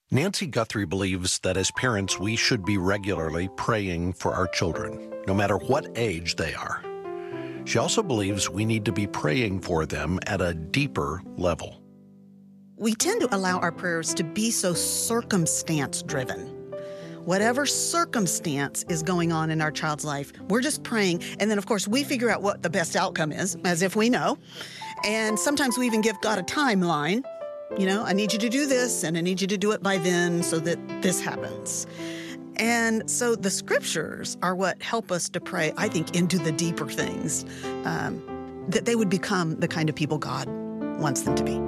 Nancy Guthrie believes that as parents, we should be regularly praying for our children, no matter what age they are. She also believes we need to be praying for them at a deeper level. We tend to allow our prayers to be so circumstance-driven. Whatever circumstance is going on in our child's life, we're just praying. And then, of course, we figure out what the best outcome is, as if we know. And sometimes we even give God a timeline. You know, I need you to do this, and I need you to do it by then so that this happens. And so the scriptures are what help us to pray, I think, into the deeper things, that they would become the kind of people God wants them to be.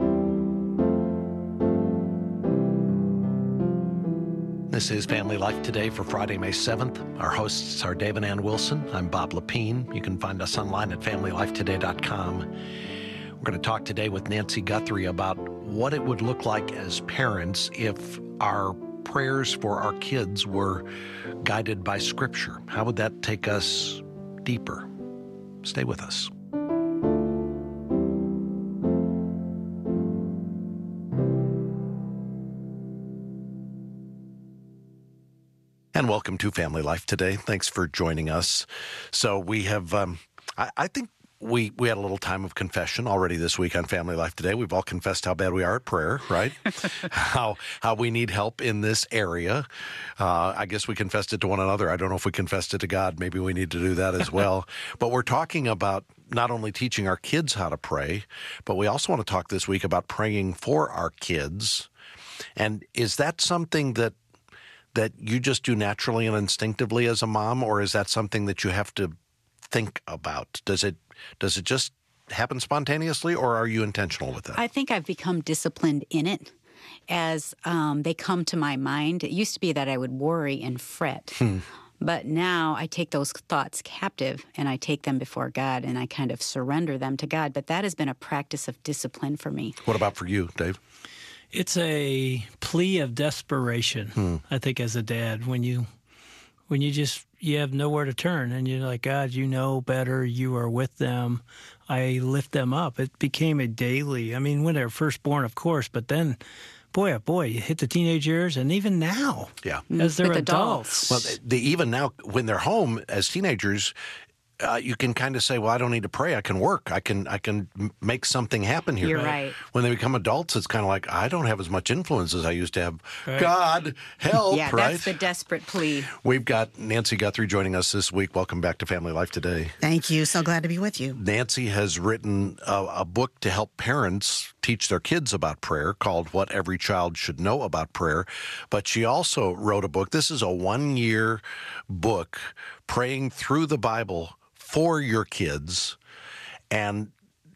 This is Family Life Today for Friday, May 7th. Our hosts are Dave and Ann Wilson. I'm Bob Lepine. You can find us online at FamilyLifeToday.com. We're going to talk today with Nancy Guthrie about what it would look like as parents if our prayers for our kids were guided by Scripture. How would that take us deeper? Stay with us. And welcome to Family Life Today. Thanks for joining us. So we have, I think we had a little time of confession already this week on Family Life Today. We've all confessed how bad we are at prayer, right? how we need help in this area. I guess we confessed it to one another. I don't know if we confessed it to God. Maybe we need to do that as well. But we're talking about not only teaching our kids how to pray, but we also want to talk this week about praying for our kids. And is that something that you just do naturally and instinctively as a mom, or is that something that you have to think about? Does it just happen spontaneously, or are you intentional with that? I think I've become disciplined in it as they come to my mind. It used to be that I would worry and fret. But now I take those thoughts captive and I take them before God and I kind of surrender them to God. But that has been a practice of discipline for me. What about for you, Dave? It's a plea of desperation, I think, as a dad, when you have nowhere to turn and you're like, God, you know better, you are with them, I lift them up. It became a daily, when they were first born, of course, but then, boy, oh boy, you hit the teenage years, and even now, as they're with adults. Well, even now, when they're home as teenagers, you can kind of say, well, I don't need to pray. I can work. I can make something happen here. You're right. When they become adults, it's kind of like, I don't have as much influence as I used to have. Right. God, help, yeah, right? That's the desperate plea. We've got Nancy Guthrie joining us this week. Welcome back to Family Life Today. Thank you. So glad to be with you. Nancy has written a book to help parents teach their kids about prayer called What Every Child Should Know About Prayer. But she also wrote a book. This is a 1-year book, Praying Through the Bible for your kids. And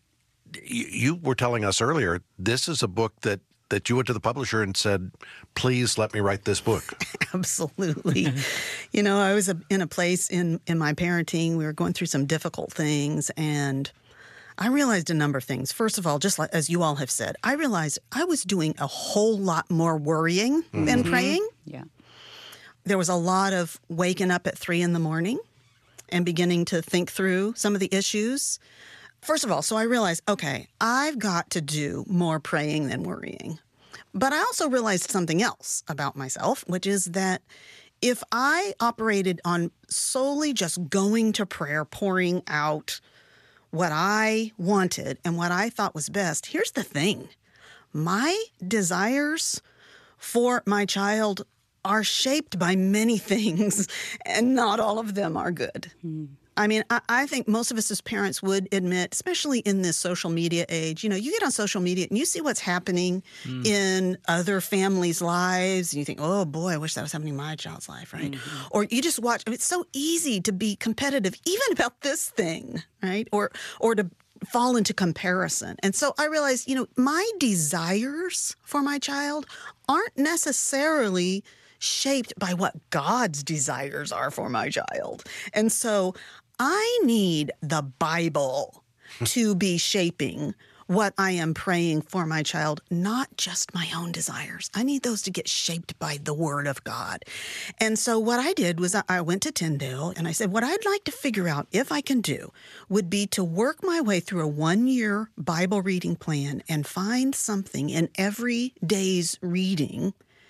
you were telling us earlier, this is a book that you went to the publisher and said, please let me write this book. Absolutely. I was in a place in my parenting. We were going through some difficult things, and I realized a number of things. First of all, just like, as you all have said, I realized I was doing a whole lot more worrying than praying. Yeah. There was a lot of waking up at 3 a.m. and beginning to think through some of the issues. First of all, so I realized, okay, I've got to do more praying than worrying. But I also realized something else about myself, which is that if I operated on solely just going to prayer, pouring out what I wanted and what I thought was best, here's the thing. My desires for my child are shaped by many things, and not all of them are good. I think most of us as parents would admit, especially in this social media age, you get on social media and you see what's happening in other families' lives, and you think, oh boy, I wish that was happening in my child's life, right? Or you just watch. It's so easy to be competitive, even about this thing, right? Or to fall into comparison. And so I realized, my desires for my child aren't necessarily shaped by what God's desires are for my child. And so I need the Bible to be shaping what I am praying for my child, not just my own desires. I need those to get shaped by the Word of God. And so what I did was I went to Tyndale and I said, what I'd like to figure out, if I can do, would be to work my way through a 1-year Bible reading plan and find something in every day's reading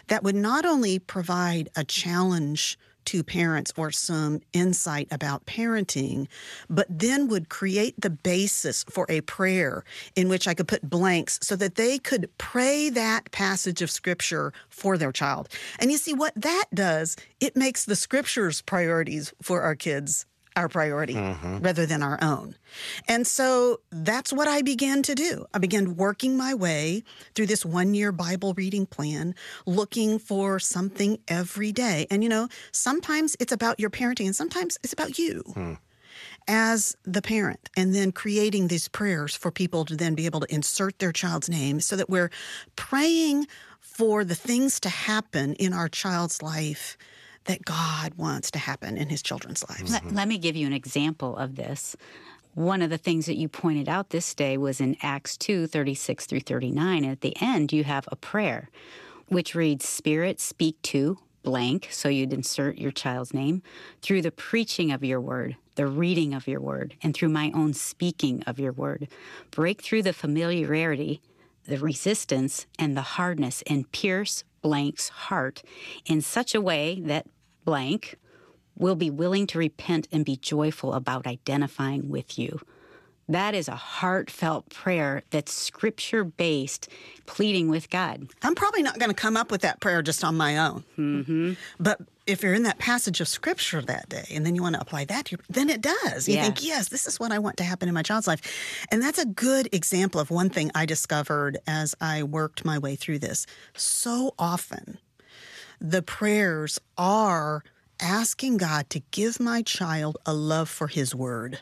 that would not only provide a challenge to parents or some insight about parenting, but then would create the basis for a prayer in which I could put blanks so that they could pray that passage of Scripture for their child. And you see what that does, it makes the Scripture's priorities for our kids our priority rather than our own. And so that's what I began to do. I began working my way through this 1-year Bible reading plan, looking for something every day. And, sometimes it's about your parenting and sometimes it's about you as the parent, and then creating these prayers for people to then be able to insert their child's name so that we're praying for the things to happen in our child's life that God wants to happen in his children's lives. Let me give you an example of this. One of the things that you pointed out this day was in Acts 2:36 through 39. And at the end, you have a prayer, which reads, Spirit, speak to blank, so you'd insert your child's name, through the preaching of your word, the reading of your word, and through my own speaking of your word. Break through the familiarity, the resistance, and the hardness, and pierce blank's heart in such a way that blank will be willing to repent and be joyful about identifying with you. That is a heartfelt prayer that's Scripture-based, pleading with God. I'm probably not going to come up with that prayer just on my own. But if you're in that passage of Scripture that day and then you want to apply that to then it does. You think, yes, this is what I want to happen in my child's life. And that's a good example of one thing I discovered as I worked my way through this. So often, the prayers are asking God to give my child a love for his word.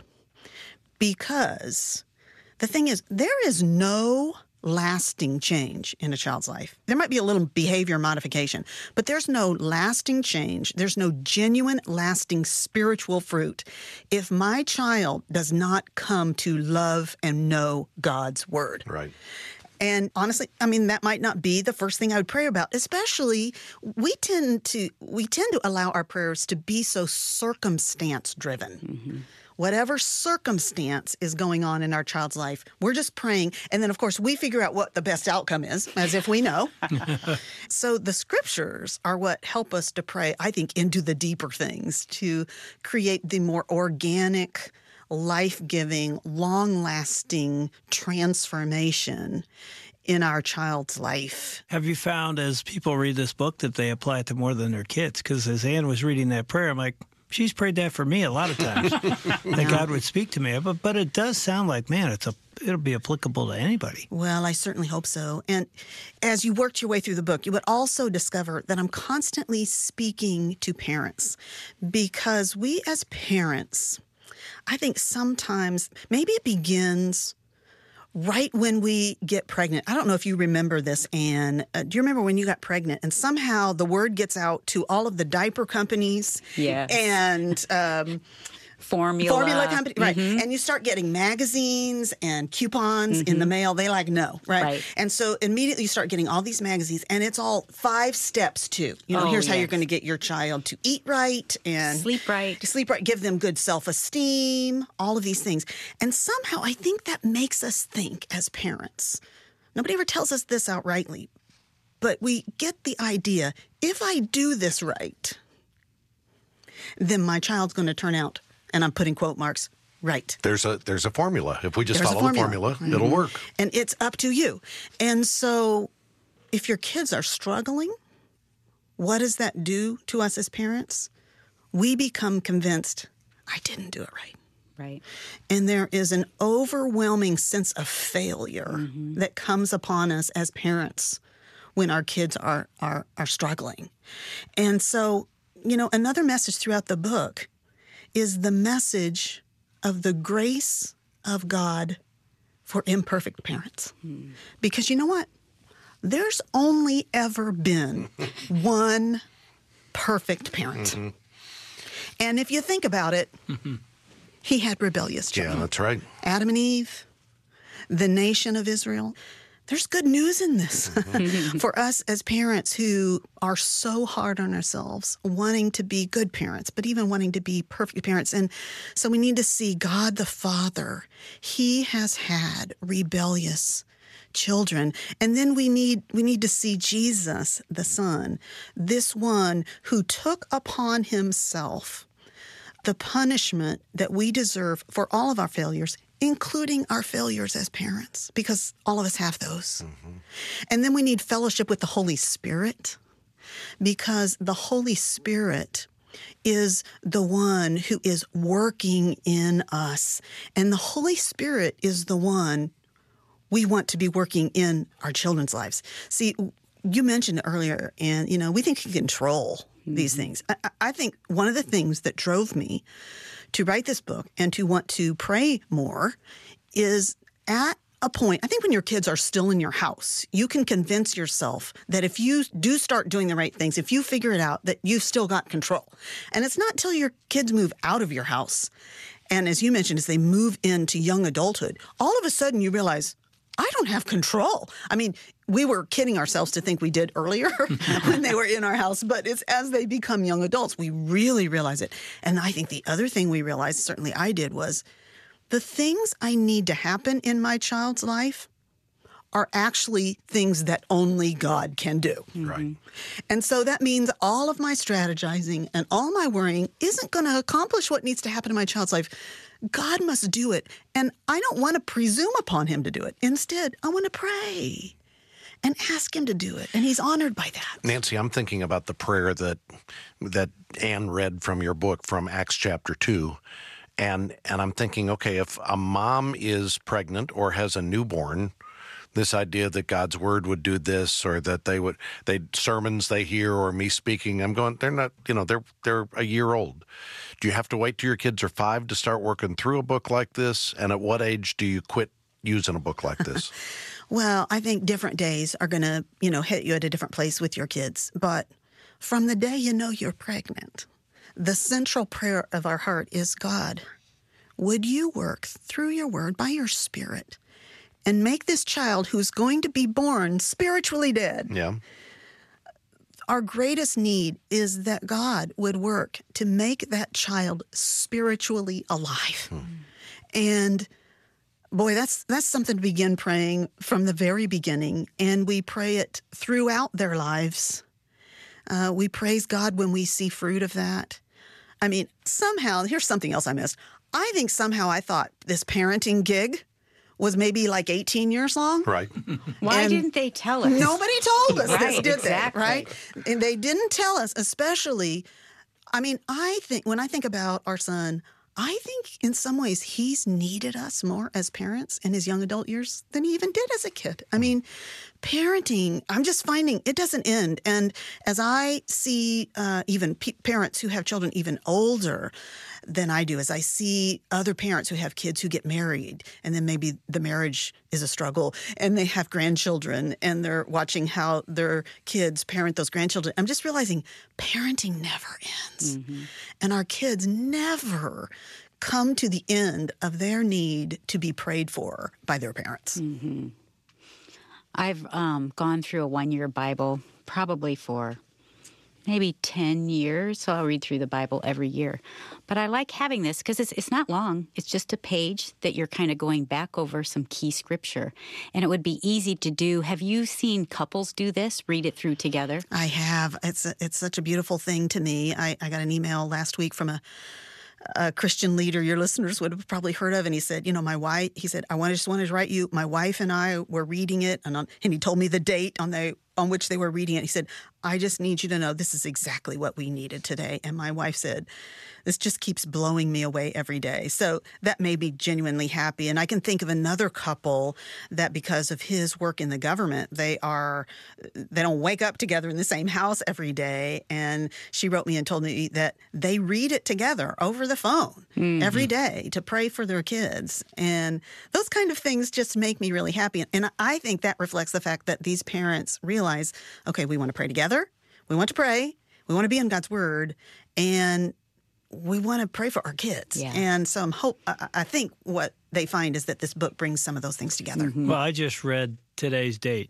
Because the thing is, there is no lasting change in a child's life. There might be a little behavior modification, but there's no lasting change. There's no genuine, lasting spiritual fruit if my child does not come to love and know God's word. Right. And honestly, that might not be the first thing I would pray about. Especially, we tend to allow our prayers to be so circumstance-driven. Whatever circumstance is going on in our child's life, we're just praying. And then, of course, we figure out what the best outcome is, as if we know. So the Scriptures are what help us to pray, I think, into the deeper things, to create the more organic, life-giving, long-lasting transformation in our child's life. Have you found as people read this book that they apply it to more than their kids? Because as Ann was reading that prayer, I'm like, she's prayed that for me a lot of times, that God would speak to me. But it does sound like, man, it'll be applicable to anybody. Well, I certainly hope so. And as you worked your way through the book, you would also discover that I'm constantly speaking to parents, because we as parents, I think sometimes maybe it begins right when we get pregnant. I don't know if you remember this, Anne. Do you remember when you got pregnant and somehow the word gets out to all of the diaper companies and formula company, right? And you start getting magazines and coupons in the mail. They no, right? And so immediately you start getting all these magazines, and it's all 5 steps to, here's how you're going to get your child to eat right and sleep right, give them good self-esteem, all of these things. And somehow I think that makes us think as parents. Nobody ever tells us this outrightly, but we get the idea, if I do this right, then my child's going to turn out, and I'm putting quote marks, right. There's a formula. If we just follow the formula, it'll work. And it's up to you. And so if your kids are struggling, what does that do to us as parents? We become convinced, I didn't do it right. Right. And there is an overwhelming sense of failure that comes upon us as parents when our kids are struggling. And so, another message throughout the book is the message of the grace of God for imperfect parents. Because you know what? There's only ever been one perfect parent. And if you think about it, he had rebellious children. Yeah, that's right. Adam and Eve, the nation of Israel. There's good news in this for us as parents who are so hard on ourselves, wanting to be good parents, but even wanting to be perfect parents. And so we need to see God the Father. He has had rebellious children. And then we need to see Jesus, the Son, this one who took upon himself the punishment that we deserve for all of our failures, including our failures as parents, because all of us have those. Mm-hmm. And then we need fellowship with the Holy Spirit, because the Holy Spirit is the one who is working in us. And the Holy Spirit is the one we want to be working in our children's lives. See, you mentioned earlier, and, we think you can control these things. I think one of the things that drove me to write this book and to want to pray more is at a point, I think when your kids are still in your house, you can convince yourself that if you do start doing the right things, if you figure it out, that you've still got control. And it's not till your kids move out of your house, and as you mentioned, as they move into young adulthood, all of a sudden you realize, I don't have control. I mean, we were kidding ourselves to think we did earlier when they were in our house, but it's as they become young adults, we really realize it. And I think the other thing we realized, certainly I did, was the things I need to happen in my child's life are actually things that only God can do. Right. And so that means all of my strategizing and all my worrying isn't going to accomplish what needs to happen in my child's life. God must do it. And I don't want to presume upon him to do it. Instead, I want to pray and ask him to do it. And he's honored by that. Nancy, I'm thinking about the prayer that Ann read from your book from Acts chapter 2. And I'm thinking, okay, if a mom is pregnant or has a newborn, this idea that God's word would do this, or that sermons they hear, or me speaking, I'm going, they're not, they're a year old. Do you have to wait till your kids are 5 to start working through a book like this? And at what age do you quit using a book like this? Well, I think different days are going to, hit you at a different place with your kids. But from the day you're pregnant, the central prayer of our heart is, God, would you work through your word by your Spirit and make this child who's going to be born spiritually dead? Yeah. Our greatest need is that God would work to make that child spiritually alive. And boy, that's something to begin praying from the very beginning. And we pray it throughout their lives. We praise God when we see fruit of that. I mean, somehow, here's something else I missed. I think somehow I thought this parenting gig was maybe like 18 years long. Right. Why didn't they tell us? Nobody told us this, did exactly. they? Right? And they didn't tell us, especially, I mean, I think when I think about our son, I think in some ways he's needed us more as parents in his young adult years than he even did as a kid. I mean, parenting, I'm just finding it doesn't end. And as I see even parents who have children even older than I do, as I see other parents who have kids who get married, and then maybe the marriage is a struggle, and they have grandchildren, and they're watching how their kids parent those grandchildren, I'm just realizing parenting never ends. Mm-hmm. And our kids never come to the end of their need to be prayed for by their parents. Mm-hmm. I've gone through a one-year Bible probably for maybe 10 years, so I'll read through the Bible every year. But I like having this because it's not long. It's just a page that you're kind of going back over some key scripture, and it would be easy to do. Have you seen couples do this, read it through together? I have. It's such a beautiful thing to me. I got an email last week from a Christian leader your listeners would have probably heard of, and he said, my wife, he said, I just wanted to write you, my wife and I were reading it, and he told me the date on which they were reading it. He said, I just need you to know this is exactly what we needed today. And my wife said, this just keeps blowing me away every day. So that made me genuinely happy. And I can think of another couple that because of his work in the government, they don't wake up together in the same house every day. And she wrote me and told me that they read it together over the phone every day to pray for their kids. And those kind of things just make me really happy. And I think that reflects the fact that these parents realize, okay, we want to pray together. We want to pray. We want to be in God's word. And we want to pray for our kids. Yeah. And so I think what they find is that this book brings some of those things together. Mm-hmm. Well, I just read today's date.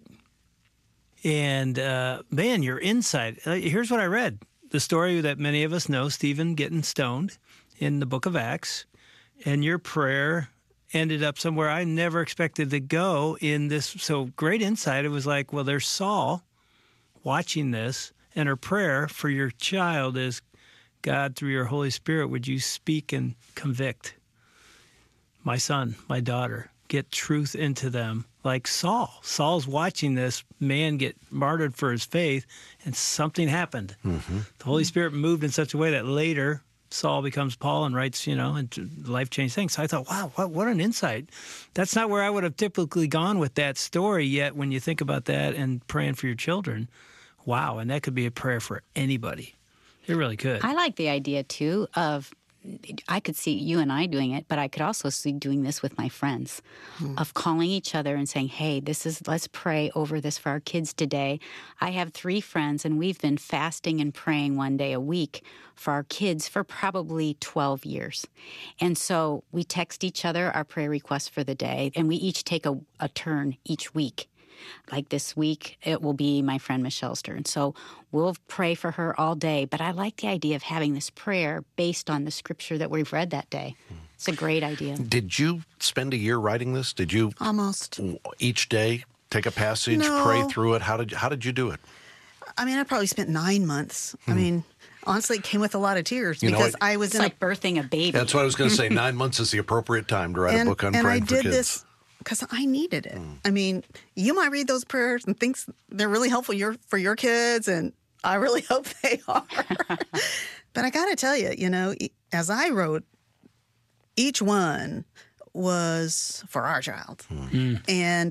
And man, your insight. Here's what I read. The story that many of us know, Stephen getting stoned in the book of Acts. And your prayer ended up somewhere I never expected to go in this. So great insight. It was like, well, there's Saul watching this, and her prayer for your child is, God, through your Holy Spirit, would you speak and convict my son, my daughter, get truth into them like Saul. Saul's watching this man get martyred for his faith, and something happened. Mm-hmm. The Holy Spirit moved in such a way that later Saul becomes Paul and writes, and life-changing things. So I thought, wow, what an insight. That's not where I would have typically gone with that story, yet when you think about that and praying for your children, wow, and that could be a prayer for anybody. It really could. I like the idea, too, of I could see you and I doing it, but I could also see doing this with my friends, of calling each other and saying, hey, let's pray over this for our kids today. I have 3 friends, and we've been fasting and praying one day a week for our kids for probably 12 years. And so we text each other our prayer requests for the day, and we each take a turn each week. Like this week, it will be my friend Michelle's turn. So we'll pray for her all day. But I like the idea of having this prayer based on the scripture that we've read that day. It's a great idea. Did you spend a year writing this? Did you almost each day take a passage, pray through it? How did you do it? I mean, I probably spent 9 months. I mean, honestly, it came with a lot of tears because I was it's like birthing a baby. That's what I was going to say. 9 months is the appropriate time to write a book on praying for kids. And I did this because I needed it. I mean, you might read those prayers and think they're really helpful for your kids, and I really hope they are. But I got to tell you, as I wrote, each one was for our child. And,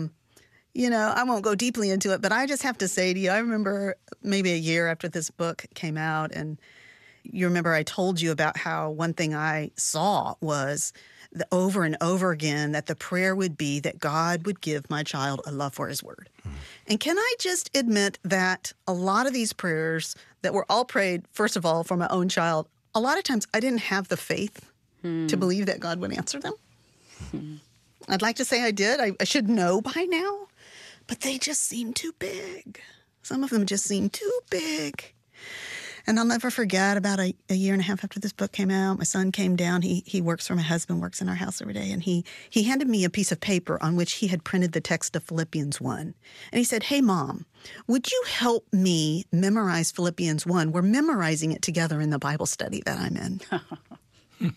I won't go deeply into it, but I just have to say to you, I remember maybe a year after this book came out, and you remember I told you about how one thing I saw was over and over again that the prayer would be that God would give my child a love for his word. And can I just admit that a lot of these prayers that were all prayed, first of all, for my own child, a lot of times I didn't have the faith to believe that God would answer them. I'd like to say I did. I should know by now, but they just seemed too big. Some of them just seemed too big. And I'll never forget, about a year and a half after this book came out, my son came down. He works for my husband, works in our house every day. And he handed me a piece of paper on which he had printed the text of Philippians 1. And he said, hey, Mom, would you help me memorize Philippians 1? We're memorizing it together in the Bible study that I'm in.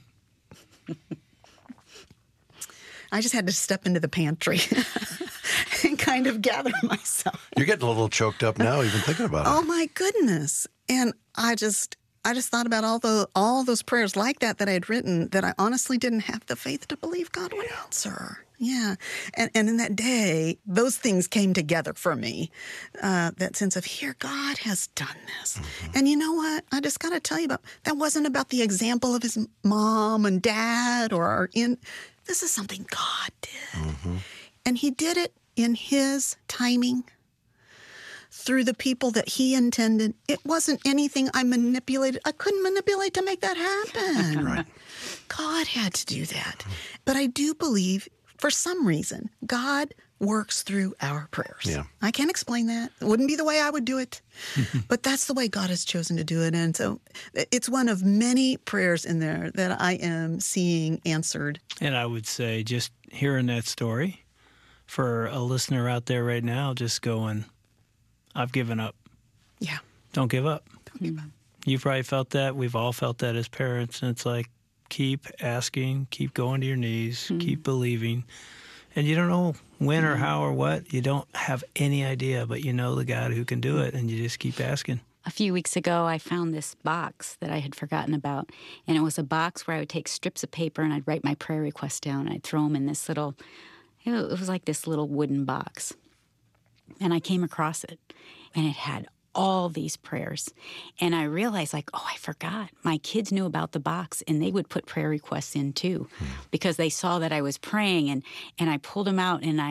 I just had to step into the pantry and kind of gather myself. You're getting a little choked up now, even thinking about it. Oh, my goodness. And I just thought about all those prayers like that I had written that I honestly didn't have the faith to believe God would answer. Yeah. And in that day, those things came together for me. That sense of, here, God has done this. And you know what? I just got to tell you that wasn't about the example of his mom and dad this is something God did. And he did it in his timing, through the people that he intended. It wasn't anything I manipulated. I couldn't manipulate to make that happen. Right. God had to do that. But I do believe, for some reason, God works through our prayers. Yeah. I can't explain that. It wouldn't be the way I would do it. But that's the way God has chosen to do it. And so it's one of many prayers in there that I am seeing answered. And I would say, just hearing that story, for a listener out there right now, just going, I've given up. Yeah. Don't give up. Don't give up. You've probably felt that. We've all felt that as parents. And it's like, keep asking, keep going to your knees, keep believing. And you don't know when or how or what. You don't have any idea, but you know the God who can do it, and you just keep asking. A few weeks ago, I found this box that I had forgotten about, and it was a box where I would take strips of paper and I'd write my prayer requests down, and I'd throw them in this little, it was like this little wooden box. And I came across it, and it had all these prayers. And I realized, I forgot. My kids knew about the box, and they would put prayer requests in too, because they saw that I was praying, and I pulled them out, and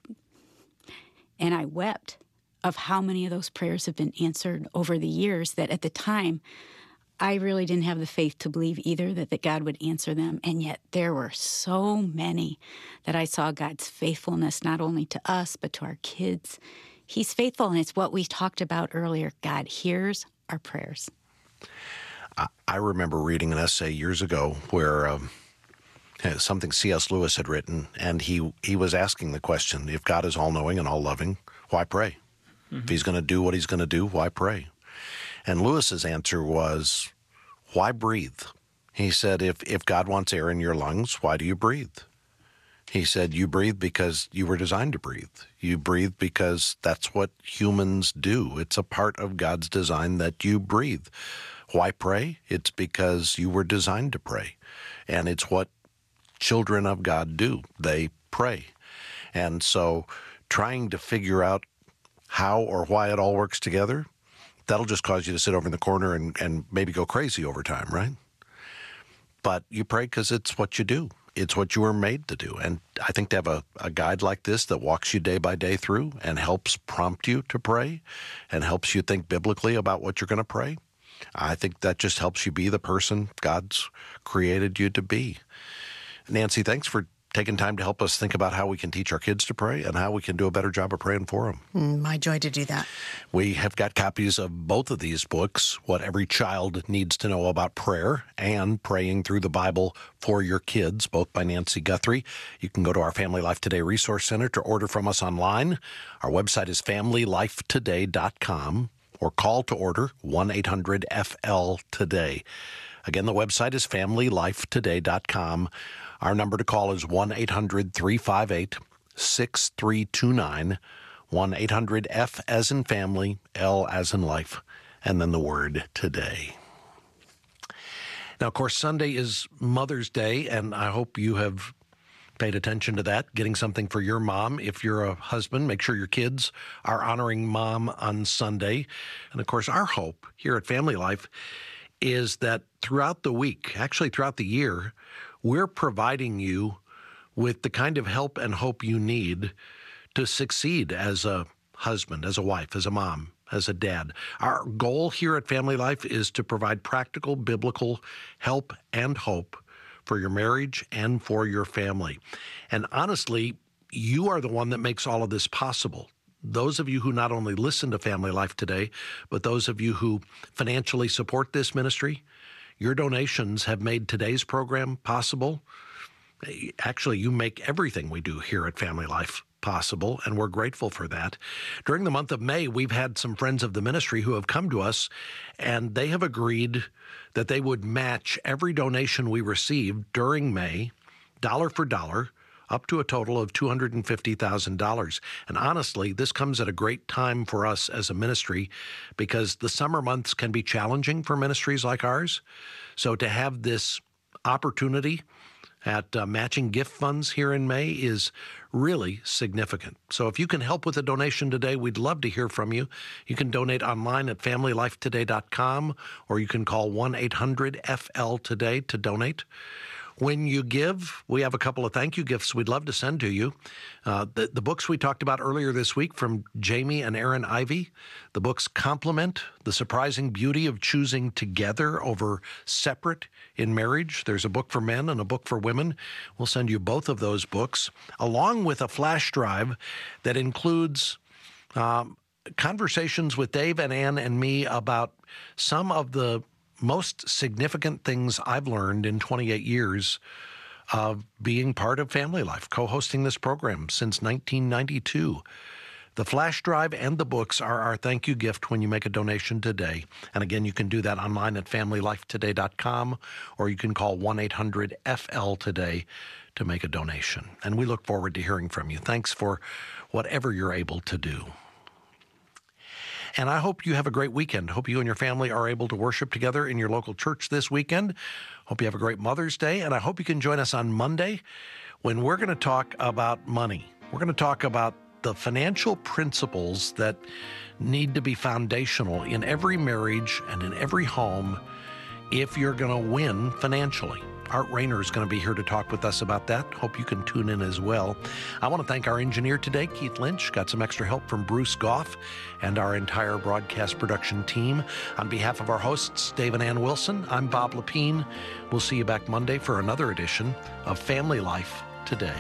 I wept of how many of those prayers have been answered over the years, that at the time, I really didn't have the faith to believe either that God would answer them. And yet there were so many that I saw God's faithfulness, not only to us, but to our kids. He's faithful, and it's what we talked about earlier. God hears our prayers. I remember reading an essay years ago where something C.S. Lewis had written, and he was asking the question, if God is all-knowing and all-loving, why pray? If he's going to do what he's going to do, why pray? And Lewis's answer was, why breathe? He said, if God wants air in your lungs, why do you breathe? He said, you breathe because you were designed to breathe. You breathe because that's what humans do. It's a part of God's design that you breathe. Why pray? It's because you were designed to pray. And it's what children of God do. They pray. And so trying to figure out how or why it all works together, that'll just cause you to sit over in the corner and maybe go crazy over time, right? But you pray because it's what you do. It's what you were made to do. And I think to have a guide like this that walks you day by day through and helps prompt you to pray and helps you think biblically about what you're going to pray, I think that just helps you be the person God's created you to be. Nancy, thanks for taking time to help us think about how we can teach our kids to pray and how we can do a better job of praying for them. My joy to do that. We have got copies of both of these books, What Every Child Needs to Know About Prayer and Praying Through the Bible for Your Kids, both by Nancy Guthrie. You can go to our Family Life Today Resource Center to order from us online. Our website is familylifetoday.com or call to order 1-800-FL-TODAY. Again, the website is familylifetoday.com. Our number to call is 1-800-358-6329, 1-800-F as in family, L as in life, and then the word today. Now, of course, Sunday is Mother's Day, and I hope you have paid attention to that, getting something for your mom. If you're a husband, make sure your kids are honoring mom on Sunday. And, of course, our hope here at Family Life is that throughout the week, actually throughout the year, we're providing you with the kind of help and hope you need to succeed as a husband, as a wife, as a mom, as a dad. Our goal here at Family Life is to provide practical biblical help and hope for your marriage and for your family. And honestly, you are the one that makes all of this possible. Those of you who not only listen to Family Life Today, but those of you who financially support this ministry, your donations have made today's program possible. Actually, you make everything we do here at Family Life possible, and we're grateful for that. During the month of May, we've had some friends of the ministry who have come to us, and they have agreed that they would match every donation we receive during May, dollar for dollar, up to a total of $250,000. And honestly, this comes at a great time for us as a ministry because the summer months can be challenging for ministries like ours. So to have this opportunity at matching gift funds here in May is really significant. So if you can help with a donation today, we'd love to hear from you. You can donate online at familylifetoday.com, or you can call 1-800-FL-TODAY to donate. When you give, we have a couple of thank you gifts we'd love to send to you. The books we talked about earlier this week from Jamie and Aaron Ivey, the books Complement, The Surprising Beauty of Choosing Together Over Separate in Marriage. There's a book for men and a book for women. We'll send you both of those books, along with a flash drive that includes conversations with Dave and Ann and me about some of the most significant things I've learned in 28 years of being part of Family Life, co-hosting this program since 1992. The flash drive and the books are our thank you gift when you make a donation today. And again, you can do that online at familylifetoday.com, or you can call 1-800-FL-TODAY to make a donation. And we look forward to hearing from you. Thanks for whatever you're able to do. And I hope you have a great weekend. Hope you and your family are able to worship together in your local church this weekend. Hope you have a great Mother's Day. And I hope you can join us on Monday when we're going to talk about money. We're going to talk about the financial principles that need to be foundational in every marriage and in every home if you're going to win financially. Art Rayner is going to be here to talk with us about that. Hope you can tune in as well. I want to thank our engineer today, Keith Lynch. Got some extra help from Bruce Goff and our entire broadcast production team. On behalf of our hosts, Dave and Ann Wilson, I'm Bob Lepine. We'll see you back Monday for another edition of Family Life Today.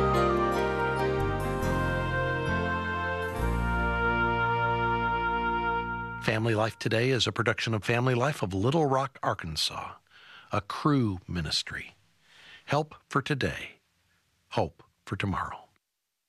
Family Life Today is a production of Family Life of Little Rock, Arkansas, a Cru ministry. Help for today, hope for tomorrow.